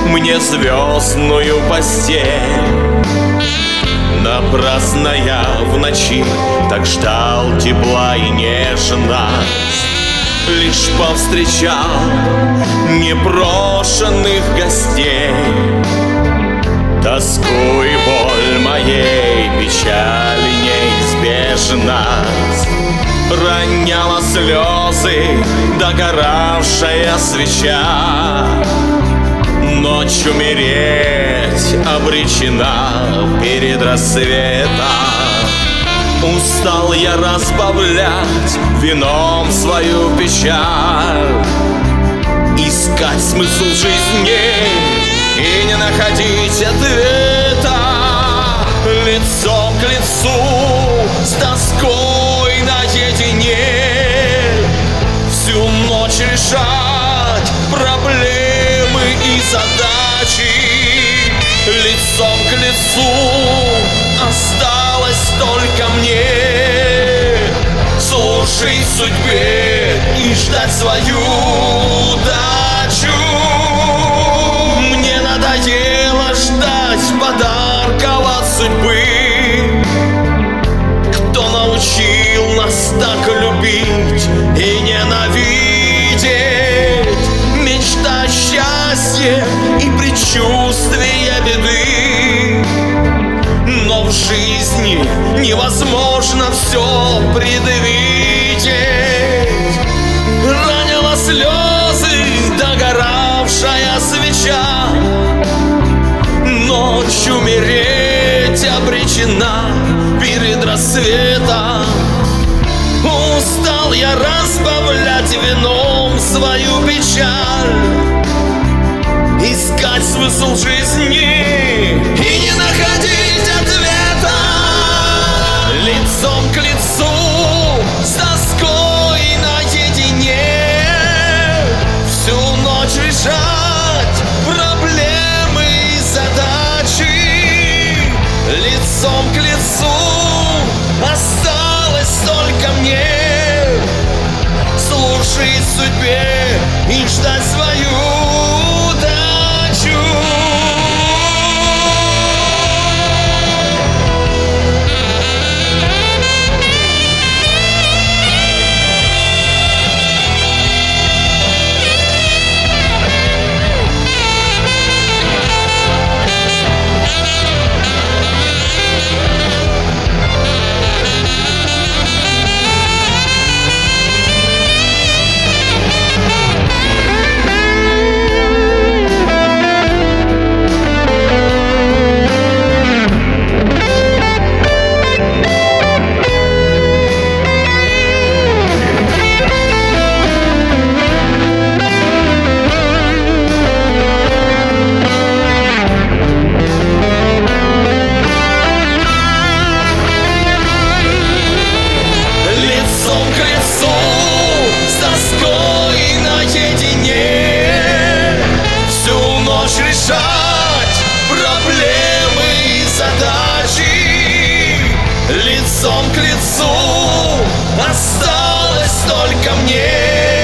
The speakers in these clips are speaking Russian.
мне звездную постель. Напрасно я в ночи так ждал тепла и нежность, лишь повстречал непрошенных гостей. Тоску и боль моей печали неизбежность роняла слезы догоравшая свеча. Ночь умереть обречена перед рассветом. Устал я разбавлять вином свою печаль, искать смысл жизни и не находить ответа. Лицом к лицу с тоской наедине всю ночь решать проблемы и задачи. Лицом к лицу осталось только мне служить судьбе и ждать свою удачу. Мне надоело ждать подарков от судьбы. Кто научил нас так любить и ненавидеть, мечта счастья и предчувствие беды? Но в жизни невозможно все предвидеть. Ранила слезы догоравшая свеча. Ночь умереть обречена перед рассветом. Устал я разбавлять вином свою печаль, искать смысл жизни и не находить ответа. Лицом к лицу с тоской наедине всю ночь решать проблемы и задачи. Лицом к лицу осталось только мне служить судьбе и ждать свою удачу. Решать проблемы и задачи. Лицом к лицу осталось только мне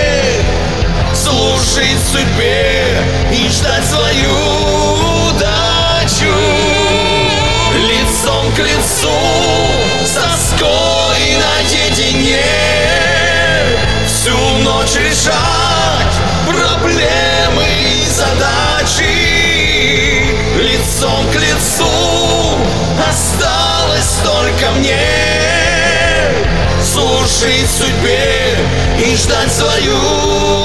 служить судьбе и ждать свою удачу. Лицом к лицу с тоской наедине всю ночь решать проблемы и задачи. Лицом к лицу осталось только мне служить судьбе и ждать свою